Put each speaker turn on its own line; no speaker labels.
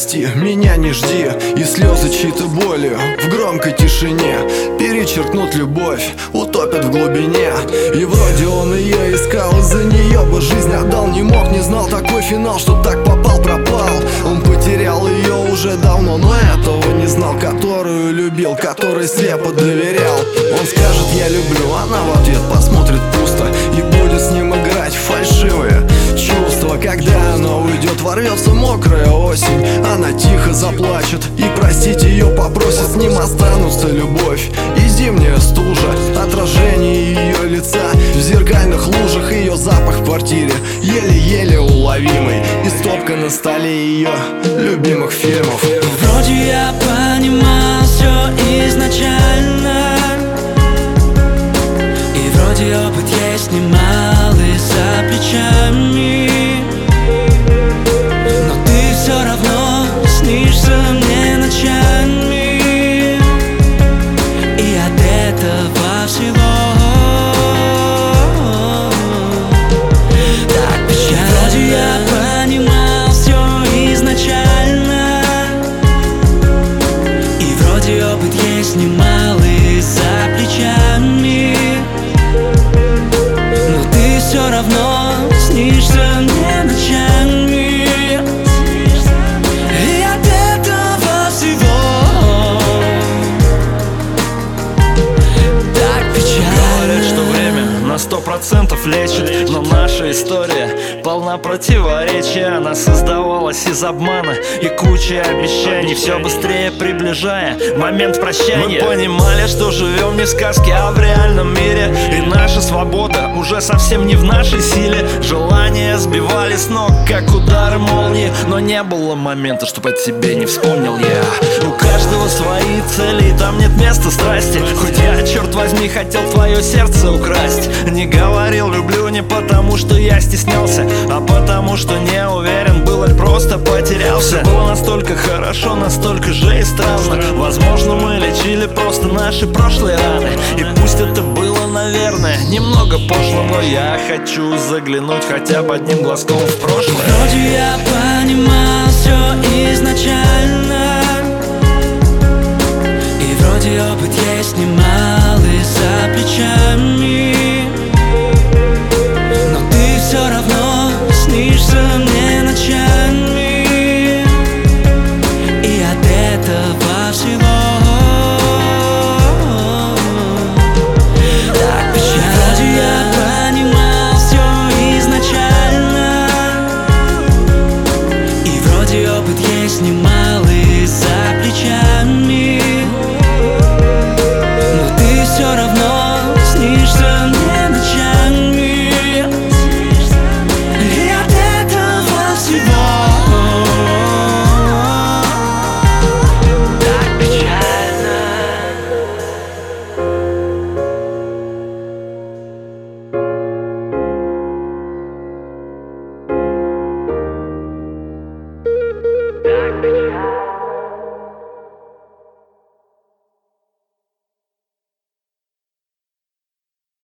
прости, меня не жди. И слезы чьей-то боли в громкой тишине перечеркнут любовь, утопят в глубине. И вроде он ее искал, из-за нее бы жизнь отдал. Не мог, не знал такой финал, что так попал, пропал. Он потерял ее уже давно, но этого не знал. Которую любил, которой слепо доверял. Он скажет: я люблю, она в ответ посмотрит пусто и будет с ним играть в фальшивые чувства. Когда она уйдет, ворвется мокрая осень, она тихо заплачет и простить ее попросит. С ним останутся любовь и зимняя стужа, отражение ее лица в зеркальных лужах, ее запах в квартире еле-еле уловимый, и стопка на столе ее любимых фильмов.
Вроде я понимал все изначально, и вроде опыт есть немалый за плечами, но ты все равно снишься мне ночами, и от этого всего так печально. Вроде я понимал все изначально, и вроде опыт есть немалый за плечами, но ты все равно снишься мне ночами, и от этого всего так печально.
Говорят, что время на 100% лечит, но наша история полна противоречий. Она создавалась из обмана и кучи обещаний, все быстрее приближая момент прощания. Мы понимали, что живем не в сказке, а в реальном мире, и наша свобода уже совсем не в нашей силе. Желания сбивали с ног, как удары молнии, но не было момента, чтобы о тебе не вспомнил я. У каждого свои цели, и там нет места страсти. Хоть я, черт возьми, хотел твое сердце украсть. Не говорил люблю не потому, что я стеснялся, а потому, что не уверен был и просто потерялся. Все было настолько хорошо, настолько же и странно. Возможно, мы лечили просто наши прошлые раны, и пусть это было, наверное, немного пошло, но я хочу заглянуть хотя бы одним глазком в прошлое.
Вроде я понимал все изначально, и вроде опыт есть немалый за плечами,